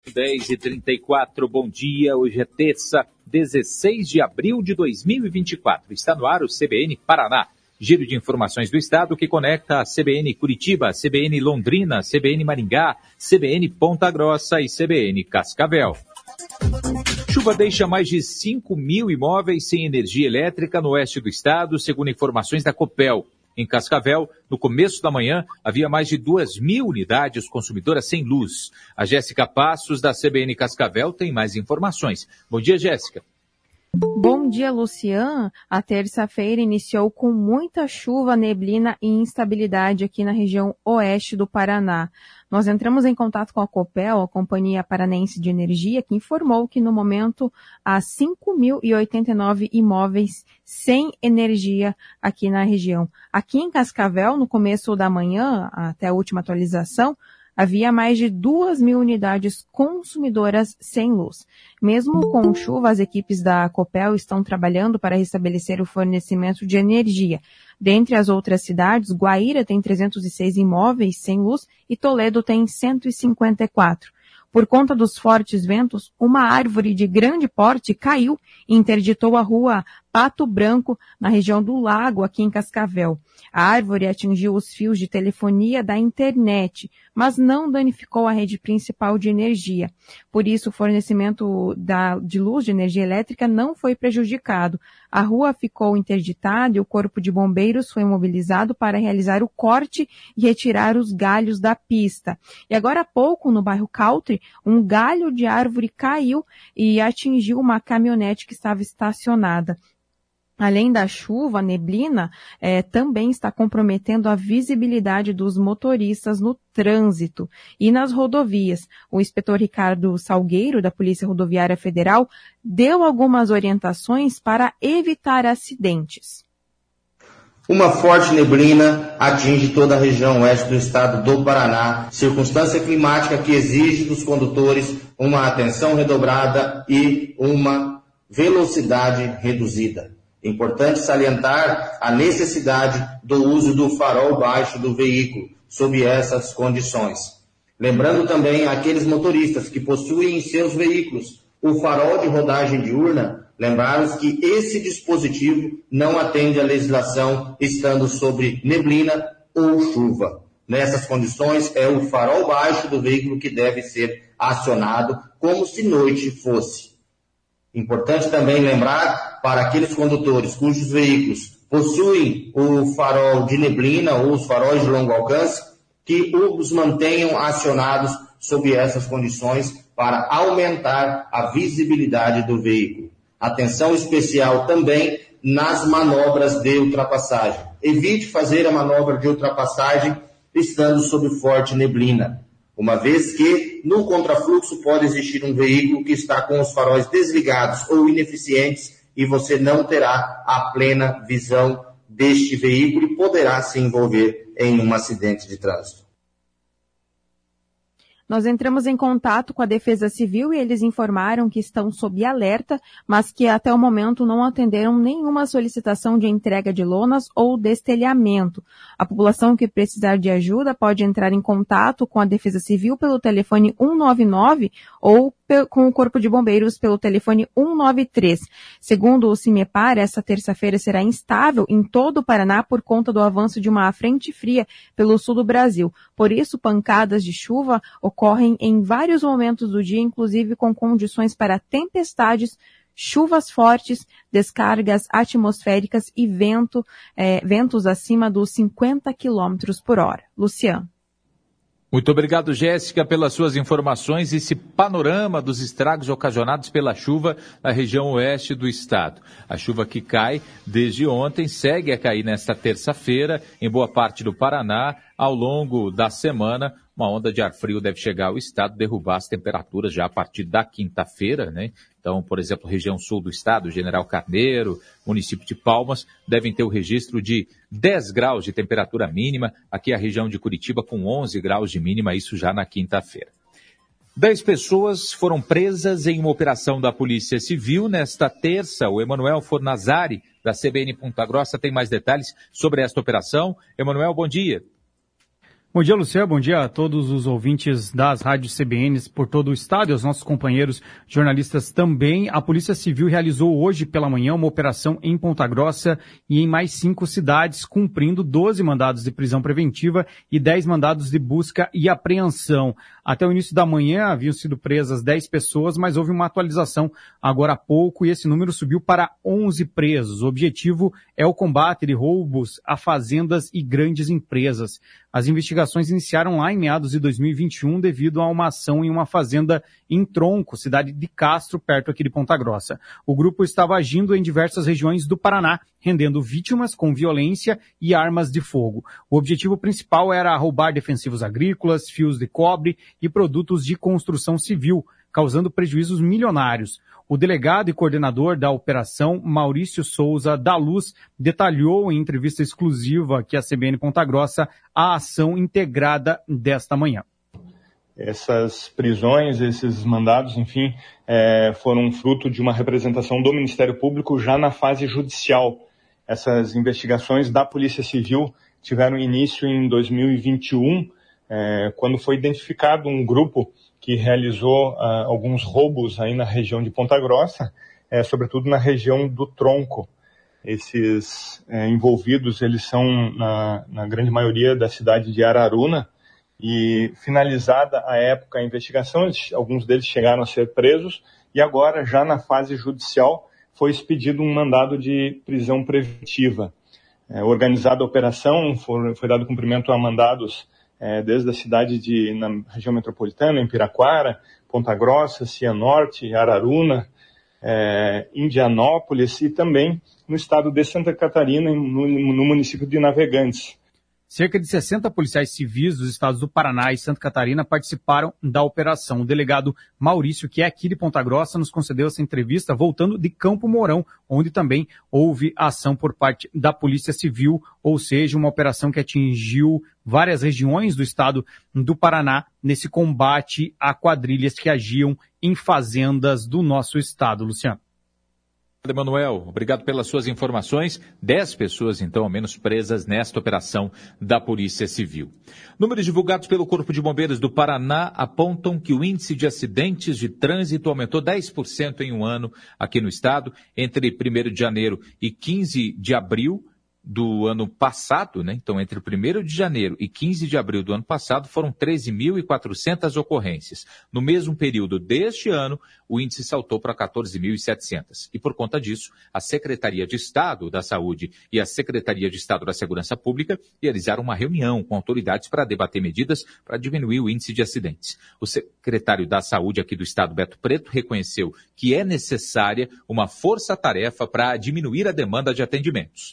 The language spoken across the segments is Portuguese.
10h34, bom dia. Hoje é terça, 16 de abril de 2024. Está no ar o CBN Paraná. Giro de informações do estado que conecta a CBN Curitiba, CBN Londrina, CBN Maringá, CBN Ponta Grossa e CBN Cascavel. Chuva deixa mais de 5 mil imóveis sem energia elétrica no oeste do estado, segundo informações da Copel. Em Cascavel, no começo da manhã, havia mais de 2.000 unidades consumidoras sem luz. A Jéssica Passos, da CBN Cascavel, tem mais informações. Bom dia, Jéssica. Bom dia, Lucian. A terça-feira iniciou com muita chuva, neblina e instabilidade aqui na região oeste do Paraná. Nós entramos em contato com a Copel, a Companhia Paranaense de Energia, que informou que no momento há 5.089 imóveis sem energia aqui na região. Aqui em Cascavel, no começo da manhã, até a última atualização, havia mais de 2.000 unidades consumidoras sem luz. Mesmo com chuva, as equipes da Copel estão trabalhando para restabelecer o fornecimento de energia. Dentre as outras cidades, Guaíra tem 306 imóveis sem luz e Toledo tem 154. Por conta dos fortes ventos, uma árvore de grande porte caiu e interditou a rua Pato Branco, na região do Lago, aqui em Cascavel. A árvore atingiu os fios de telefonia da internet, mas não danificou a rede principal de energia. Por isso, o fornecimento de luz de energia elétrica não foi prejudicado. A rua ficou interditada e o corpo de bombeiros foi mobilizado para realizar o corte e retirar os galhos da pista. E agora há pouco, no bairro Country, um galho de árvore caiu e atingiu uma caminhonete que estava estacionada. Além da chuva, a neblina também está comprometendo a visibilidade dos motoristas no trânsito e nas rodovias. O inspetor Ricardo Salgueiro, da Polícia Rodoviária Federal, deu algumas orientações para evitar acidentes. Uma forte neblina atinge toda a região oeste do estado do Paraná, circunstância climática que exige dos condutores uma atenção redobrada e uma velocidade reduzida. Importante salientar a necessidade do uso do farol baixo do veículo, sob essas condições. Lembrando também aqueles motoristas que possuem em seus veículos o farol de rodagem diurna, lembrarmos que esse dispositivo não atende à legislação estando sobre neblina ou chuva. Nessas condições, é o farol baixo do veículo que deve ser acionado como se noite fosse. Importante também lembrar para aqueles condutores cujos veículos possuem o farol de neblina ou os faróis de longo alcance, que os mantenham acionados sob essas condições para aumentar a visibilidade do veículo. Atenção especial também nas manobras de ultrapassagem. Evite fazer a manobra de ultrapassagem estando sob forte neblina, uma vez que no contrafluxo pode existir um veículo que está com os faróis desligados ou ineficientes e você não terá a plena visão deste veículo e poderá se envolver em um acidente de trânsito. Nós entramos em contato com a Defesa Civil e eles informaram que estão sob alerta, mas que até o momento não atenderam nenhuma solicitação de entrega de lonas ou destelhamento. A população que precisar de ajuda pode entrar em contato com a Defesa Civil pelo telefone 199 ou com o Corpo de Bombeiros pelo telefone 193. Segundo o CIMEPAR, essa terça-feira será instável em todo o Paraná por conta do avanço de uma frente fria pelo sul do Brasil. Por isso, pancadas de chuva ocorrem em vários momentos do dia, inclusive com condições para tempestades, chuvas fortes, descargas atmosféricas e ventos acima dos 50 km por hora. Luciano. Muito obrigado, Jéssica, pelas suas informações e esse panorama dos estragos ocasionados pela chuva na região oeste do estado. A chuva que cai desde ontem segue a cair nesta terça-feira em boa parte do Paraná. Ao longo da semana, uma onda de ar frio deve chegar ao estado, derrubar as temperaturas já a partir da quinta-feira, né? Então, por exemplo, região sul do estado, General Carneiro, município de Palmas, devem ter o registro de 10 graus de temperatura mínima. Aqui a região de Curitiba com 11 graus de mínima, isso já na quinta-feira. 10 pessoas foram presas em uma operação da Polícia Civil nesta terça. O Emanuel Fornazari, da CBN Ponta Grossa, tem mais detalhes sobre esta operação. Emanuel, bom dia. Bom dia, Luciano. Bom dia a todos os ouvintes das rádios CBNs por todo o estado e aos nossos companheiros jornalistas também. A Polícia Civil realizou hoje pela manhã uma operação em Ponta Grossa e em mais 5 cidades, cumprindo 12 mandados de prisão preventiva e 10 mandados de busca e apreensão. Até o início da manhã haviam sido presas 10 pessoas, mas houve uma atualização agora há pouco e esse número subiu para 11 presos. O objetivo é o combate de roubos a fazendas e grandes empresas. As investigações iniciaram lá em meados de 2021 devido a uma ação em uma fazenda em Tronco, cidade de Castro, perto aqui de Ponta Grossa. O grupo estava agindo em diversas regiões do Paraná, rendendo vítimas com violência e armas de fogo. O objetivo principal era roubar defensivos agrícolas, fios de cobre e produtos de construção civil, causando prejuízos milionários. O delegado e coordenador da operação, Maurício Souza da Luz, detalhou em entrevista exclusiva aqui à CBN Ponta Grossa a ação integrada desta manhã. Essas prisões, esses mandados, enfim, foram fruto de uma representação do Ministério Público já na fase judicial. Essas investigações da Polícia Civil tiveram início em 2021, quando foi identificado um grupo que realizou alguns roubos aí na região de Ponta Grossa, sobretudo na região do Tronco. Esses envolvidos, eles são, na grande maioria, da cidade de Araruna, e finalizada a época a investigação, alguns deles chegaram a ser presos, e agora, já na fase judicial, foi expedido um mandado de prisão preventiva. Organizada a operação, foi dado cumprimento a mandados desde a cidade na região metropolitana, em Piraquara, Ponta Grossa, Cianorte, Araruna, Indianópolis e também no estado de Santa Catarina, no município de Navegantes. Cerca de 60 policiais civis dos estados do Paraná e Santa Catarina participaram da operação. O delegado Maurício, que é aqui de Ponta Grossa, nos concedeu essa entrevista voltando de Campo Mourão, onde também houve ação por parte da Polícia Civil, ou seja, uma operação que atingiu várias regiões do estado do Paraná nesse combate a quadrilhas que agiam em fazendas do nosso estado. Luciano. Emanuel, obrigado pelas suas informações. 10 pessoas, então, ao menos presas nesta operação da Polícia Civil. Números divulgados pelo Corpo de Bombeiros do Paraná apontam que o índice de acidentes de trânsito aumentou 10% em um ano aqui no estado, entre 1º de janeiro e 15 de abril do ano passado, né? Então, entre 1º de janeiro e 15 de abril do ano passado, foram 13.400 ocorrências. No mesmo período deste ano, o índice saltou para 14.700. E por conta disso, a Secretaria de Estado da Saúde e a Secretaria de Estado da Segurança Pública realizaram uma reunião com autoridades para debater medidas para diminuir o índice de acidentes. O secretário da Saúde aqui do estado, Beto Preto, reconheceu que é necessária uma força-tarefa para diminuir a demanda de atendimentos.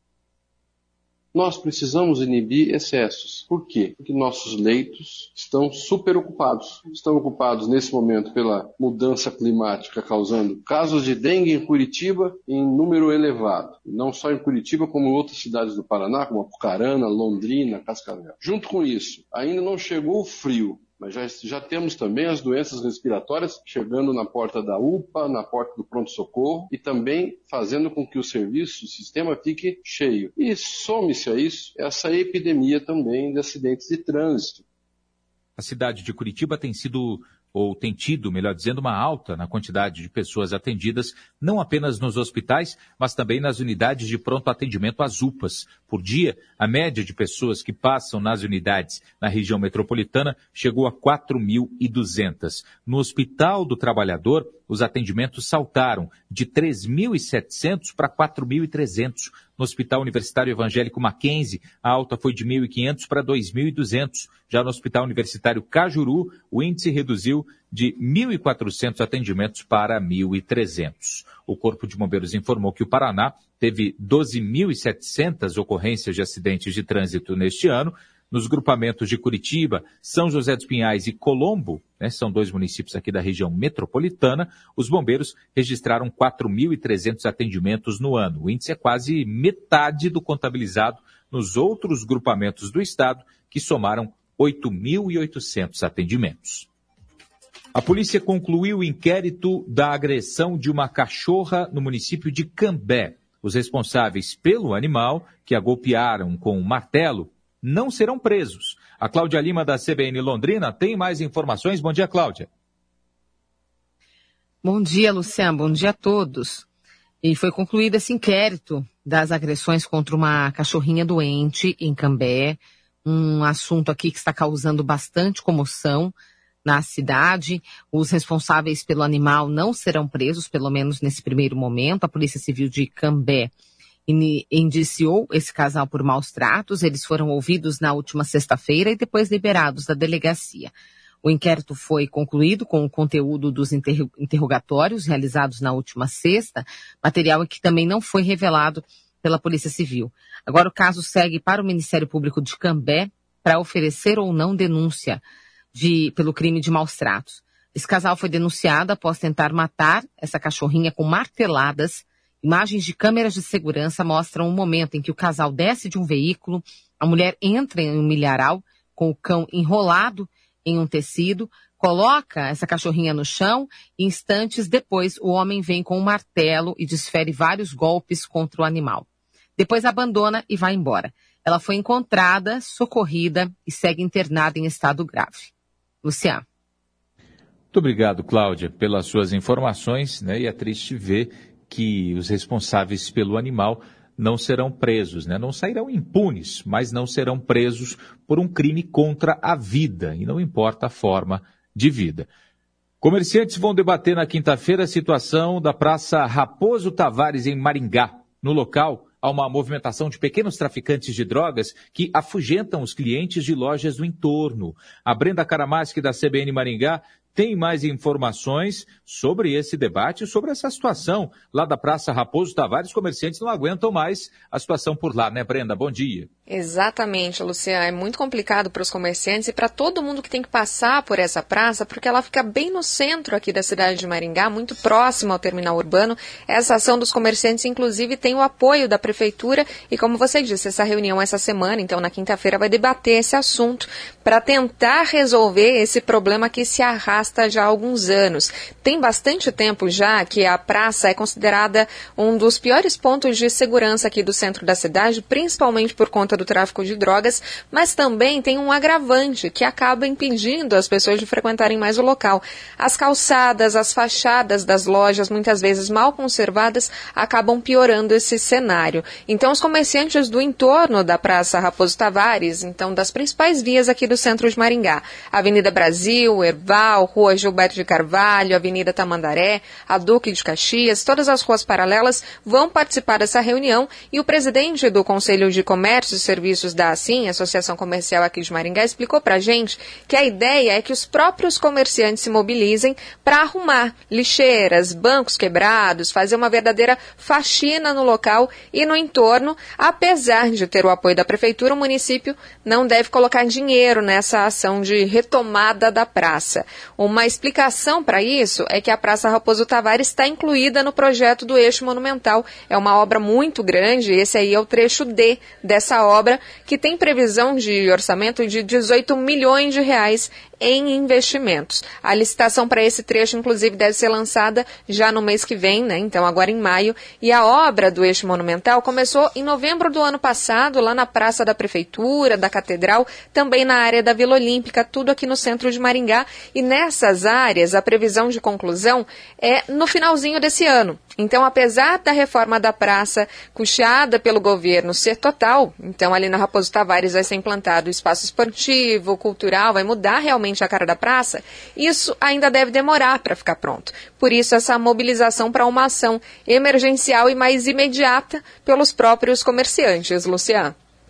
Nós precisamos inibir excessos. Por quê? Porque nossos leitos estão super ocupados. Estão ocupados nesse momento pela mudança climática, causando casos de dengue em Curitiba em número elevado. Não só em Curitiba, como em outras cidades do Paraná, como Apucarana, Londrina, Cascavel. Junto com isso, ainda não chegou o frio. Mas já temos também as doenças respiratórias chegando na porta da UPA, na porta do pronto-socorro e também fazendo com que o serviço, o sistema fique cheio. E some-se a isso essa epidemia também de acidentes de trânsito. A cidade de Curitiba tem tido, melhor dizendo, uma alta na quantidade de pessoas atendidas, não apenas nos hospitais, mas também nas unidades de pronto atendimento, as UPAs. Por dia, a média de pessoas que passam nas unidades na região metropolitana chegou a 4.200. No Hospital do Trabalhador, os atendimentos saltaram de 3.700 para 4.300. No Hospital Universitário Evangélico Mackenzie, a alta foi de 1.500 para 2.200. Já no Hospital Universitário Cajuru, o índice reduziu de 1.400 atendimentos para 1.300. O Corpo de Bombeiros informou que o Paraná teve 12.700 ocorrências de acidentes de trânsito neste ano. Nos grupamentos de Curitiba, São José dos Pinhais e Colombo, são 2 municípios aqui da região metropolitana, os bombeiros registraram 4.300 atendimentos no ano. O índice é quase metade do contabilizado nos outros grupamentos do estado, que somaram 8.800 atendimentos. A polícia concluiu o inquérito da agressão de uma cachorra no município de Cambé. Os responsáveis pelo animal, que a golpearam com um martelo, não serão presos. A Cláudia Lima, da CBN Londrina, tem mais informações. Bom dia, Cláudia. Bom dia, Luciano. Bom dia a todos. E foi concluído esse inquérito das agressões contra uma cachorrinha doente em Cambé, um assunto aqui que está causando bastante comoção na cidade. Os responsáveis pelo animal não serão presos, pelo menos nesse primeiro momento. A Polícia Civil de Cambé indiciou esse casal por maus tratos. Eles foram ouvidos na última sexta-feira e depois liberados da delegacia. O inquérito foi concluído com o conteúdo dos interrogatórios realizados na última sexta, material que também não foi revelado pela Polícia Civil. Agora o caso segue para o Ministério Público de Cambé para oferecer ou não denúncia pelo crime de maus tratos. Esse casal foi denunciado após tentar matar essa cachorrinha com marteladas. Imagens de câmeras de segurança mostram o momento em que o casal desce de um veículo, a mulher entra em um milharal com o cão enrolado em um tecido, coloca essa cachorrinha no chão e instantes depois o homem vem com um martelo e desfere vários golpes contra o animal. Depois abandona e vai embora. Ela foi encontrada, socorrida e segue internada em estado grave. Luciano. Muito obrigado, Cláudia, pelas suas informações, né? E é triste ver que os responsáveis pelo animal não serão presos, né? Não sairão impunes, mas não serão presos por um crime contra a vida, e não importa a forma de vida. Comerciantes vão debater na quinta-feira a situação da Praça Raposo Tavares, em Maringá. No local, há uma movimentação de pequenos traficantes de drogas que afugentam os clientes de lojas do entorno. A Brenda Karamaschi, da CBN Maringá, tem mais informações sobre esse debate, sobre essa situação lá da Praça Raposo Tavares. Os comerciantes não aguentam mais a situação por lá, né, Brenda? Bom dia. Exatamente, Luciano. É muito complicado para os comerciantes e para todo mundo que tem que passar por essa praça, porque ela fica bem no centro aqui da cidade de Maringá, muito próxima ao terminal urbano. Essa ação dos comerciantes, inclusive, tem o apoio da prefeitura e, como você disse, essa reunião essa semana, então na quinta-feira, vai debater esse assunto para tentar resolver esse problema que se arrasta já há alguns anos. Tem bastante tempo já que a praça é considerada um dos piores pontos de segurança aqui do centro da cidade, principalmente por conta do tráfico de drogas, mas também tem um agravante que acaba impedindo as pessoas de frequentarem mais o local. As calçadas, as fachadas das lojas, muitas vezes mal conservadas, acabam piorando esse cenário. Então, os comerciantes do entorno da Praça Raposo Tavares, então das principais vias aqui do centro de Maringá, Avenida Brasil, Herval, Rua Gilberto de Carvalho, Avenida Tamandaré, a Duque de Caxias, todas as ruas paralelas vão participar dessa reunião e o presidente do Conselho de Comércio e Serviços da ASIM, Associação Comercial aqui de Maringá, explicou pra gente que a ideia é que os próprios comerciantes se mobilizem para arrumar lixeiras, bancos quebrados, fazer uma verdadeira faxina no local e no entorno. Apesar de ter o apoio da prefeitura, o município não deve colocar dinheiro nessa ação de retomada da praça. Uma explicação para isso é que a Praça Raposo Tavares está incluída no projeto do Eixo Monumental. É uma obra muito grande, esse aí é o trecho D dessa obra, que tem previsão de orçamento de 18 milhões de reais em investimentos. A licitação para esse trecho, inclusive, deve ser lançada já no mês que vem, né? Então agora em maio. E a obra do Eixo Monumental começou em novembro do ano passado, lá na Praça da Prefeitura, da Catedral, também na área da Vila Olímpica, tudo aqui no centro de Maringá. E nessas áreas, a previsão de conclusão é no finalzinho desse ano. Então, apesar da reforma da praça custeada pelo governo ser total, então ali na Raposo Tavares vai ser implantado espaço esportivo, cultural, vai mudar realmente a cara da praça, isso ainda deve demorar para ficar pronto. Por isso, essa mobilização para uma ação emergencial e mais imediata pelos próprios comerciantes. Luciano.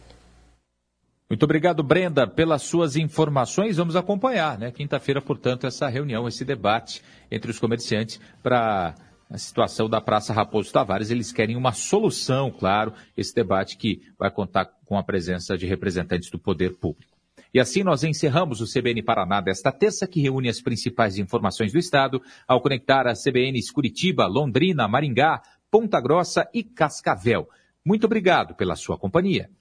Muito obrigado, Brenda, pelas suas informações. Vamos acompanhar, né? Quinta-feira, portanto, essa reunião, esse debate entre os comerciantes para a situação da Praça Raposo Tavares. Eles querem uma solução, claro, esse debate que vai contar com a presença de representantes do poder público. E assim nós encerramos o CBN Paraná desta terça, que reúne as principais informações do Estado, ao conectar as CBNs Curitiba, Londrina, Maringá, Ponta Grossa e Cascavel. Muito obrigado pela sua companhia.